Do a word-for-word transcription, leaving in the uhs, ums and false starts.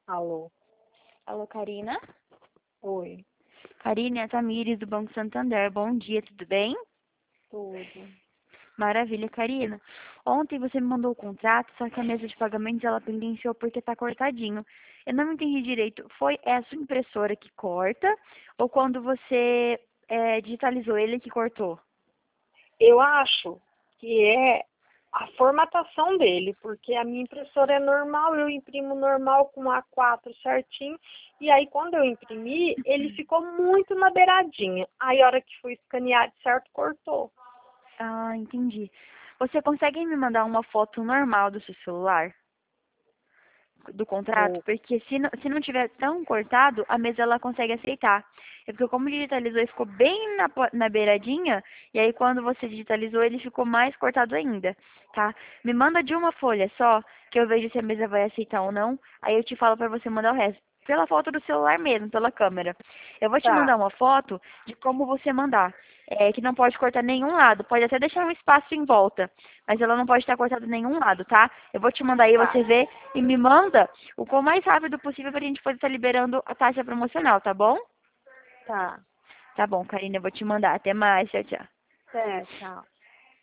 Alô? Alô, Karina? Oi, Karina, é a Tamires do Banco Santander. Bom dia, tudo bem? tudo. Maravilha, Karina. Ontem você me mandou o contrato, só que a mesa de pagamentos ela pendenciou porque tá cortadinho. Eu não entendi direito. Foi essa impressora que corta ou quando você é, digitalizou ele que cortou? Eu acho que é a formatação dele, porque a minha impressora é normal, eu imprimo normal com A quatro certinho, e aí quando eu imprimi, ele ficou muito na beiradinha. Aí a hora que fui escanear de certo, cortou. Ah, entendi. Você consegue me mandar uma foto normal do seu celular? Do contrato, Vou, porque se não, se não tiver tão cortado, a mesa ela consegue aceitar. É porque como digitalizou e ficou bem na, po- na beiradinha, e aí quando você digitalizou ele ficou mais cortado ainda, tá? Me manda de uma folha só, que eu vejo se a mesa vai aceitar ou não, aí eu te falo pra você mandar o resto. Pela foto do celular mesmo, pela câmera. Eu vou te tá, mandar uma foto de como você mandar. É, que não pode cortar nenhum lado, pode até deixar um espaço em volta, mas ela não pode estar cortada nenhum lado, tá? Eu vou te mandar aí, tá, você vê e me manda o quão mais rápido possível pra gente poder estar liberando a taxa promocional, tá bom? tá. Tá bom, Karina, eu vou te mandar. Até mais, tchau, tchau. É, tchau.